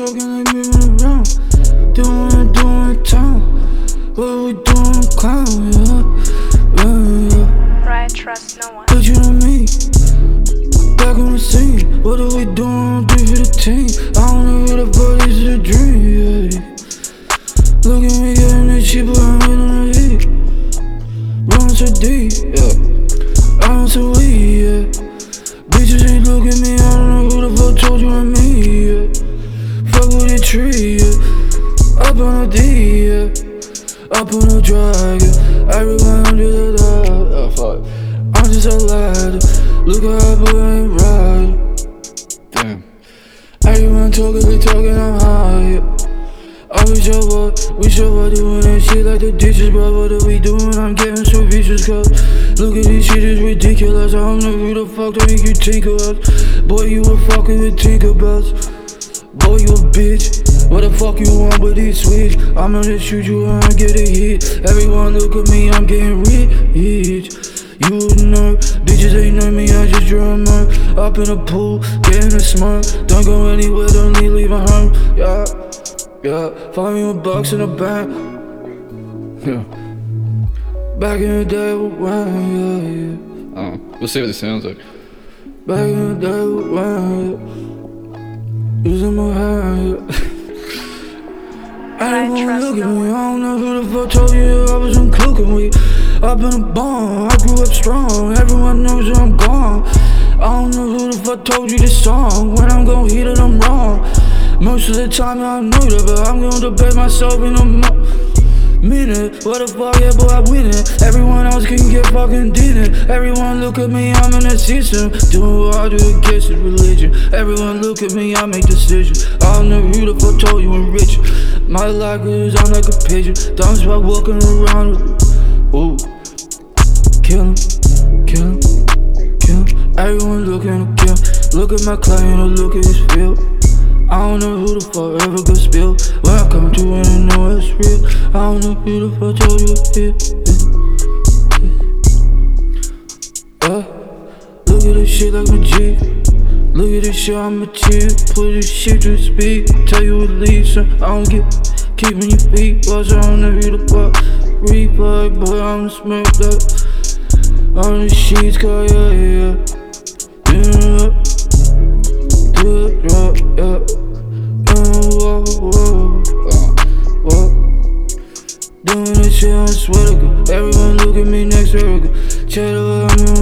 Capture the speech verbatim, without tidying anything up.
talking like moving around. Doing what I'm doing in town. What we doing in clown, yeah, yeah, yeah. Right, trust no one. But you know me, back on the scene. What are we doing? Do for the team. I don't know who the fuck is a dream, yeah. Look at me getting this shit, but I'm in the heat. Running so deep, yeah. I'm so weak, yeah. Bitches ain't look at me, I don't know who the fuck told you I'm me, yeah. Fuck with the tree, yeah. Up on a D, yeah. Up on a drag, yeah. Everyone I'm just a ladder, oh fuck. I'm just a ladder. Look how I ain't right. Damn. Everyone talking, they talking, I'm high, yeah. I wish I was, wish I was doing that shit like the dishes, but what are we doing? I'm getting so vicious, cause look at this shit, is ridiculous. I don't know who the fuck that make you think of us. Boy, you a fucking with Tinkerbells. Boy, you a bitch. What the fuck you want with this switch? I'm gonna shoot you and I get a hit. Everyone look at me, I'm getting rich. You wouldn't know, bitches ain't know me, I just draw a mark. Up in the pool, getting a smirk. Don't go anywhere, don't leave, leave a home, yeah. Yeah, find me with bucks in the bank. Yeah. Back in the day with Wayne, yeah, yeah. Oh, we'll see what this sounds like. Back in the day with Wayne, yeah. Using my hand, yeah. I ain't gonna look at me, I don't know who the fuck told you I was in cooking with. I've been a bomb, I grew up strong, everyone knows that I'm gone. I don't know who the fuck told you this song. When I'm gon' hit it, I'm wrong. Most of the time I know that, but I'm gonna debate myself in a mo minute. What the fuck, yeah, boy, I win it. Everyone else can get fucking dinner. Everyone look at me, I'm in the system. Doing what I do against the religion. Everyone look at me, I make decisions. I don't know who the fuck told you I'm rich. My life is I'm like a pigeon. Don't start walking around with ooh. Kill him, kill him, kill him. Everyone looking to kill. Look at my client or look at his field. I don't know who the fuck ever got spilled. When I come to it, I know it's real. I don't know who the fuck told you it's here. Yeah. Look at this shit like my G. Look at this shit, I'm a chill. Put this shit to speed. Tell you what leaves, so I don't get keeping your feet. Watch, I don't know who the fuck replay, boy, I'm smacked up on the sheets, cause yeah, yeah, yeah. Do it, yeah, yeah. Whoa, whoa, whoa. Doing this shit, I swear to God. Everyone look at me next to her. Check the way I'm